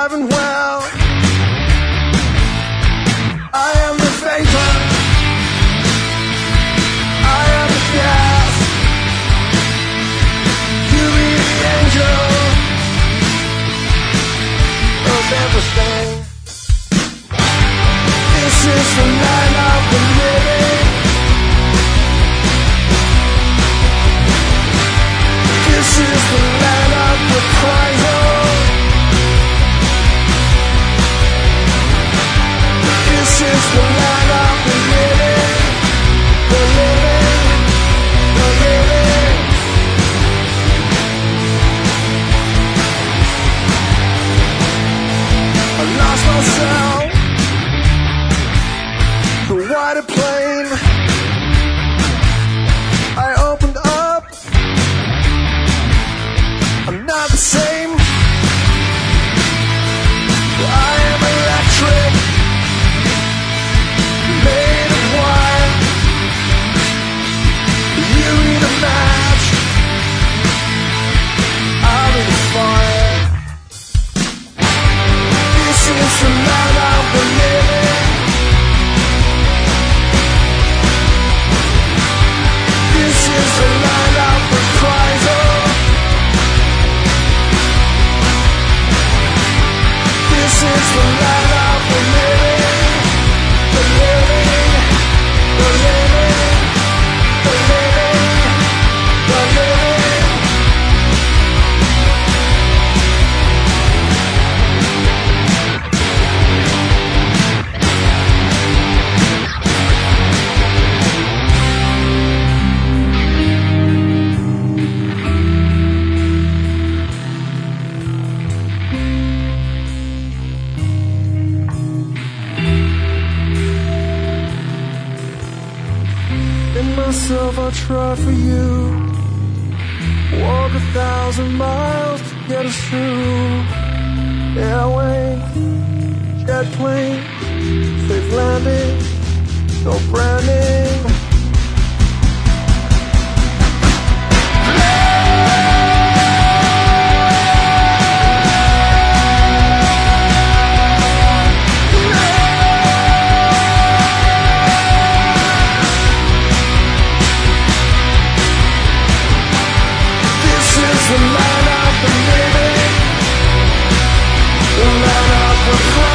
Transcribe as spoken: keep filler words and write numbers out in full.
alive and well. I am the vapor, I am the gas, you be the angel of everything. This is the night of the living. This is the land of the reprisal. This is the land of the living, the living, the living. I lost myself, the wider plane. I opened up, I'm not the same. I am electric, made of wire. You need a match, I'll be the fire. This is the night of the living. This is the night of the reprisal. This is the night of the living, the living, the living, the living, the living. In myself I'll try for you. Walk a thousand miles to get us through. Airways, jet planes, safe landing, no branding. The land of the living, the land of the